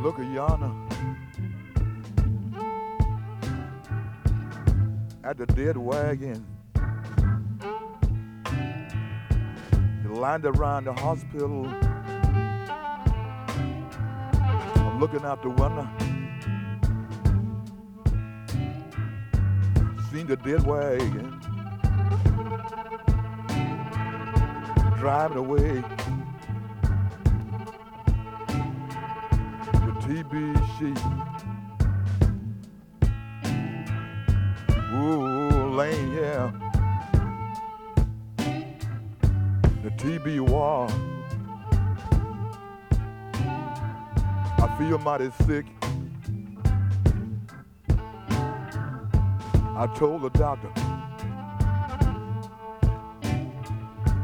Look at yonder at the dead wagon. They lined around the hospital. I'm looking out the window. Seen the dead wagon driving away. The TB sheep. Ooh, lane, yeah. The TB war. I feel mighty sick. I told the doctor,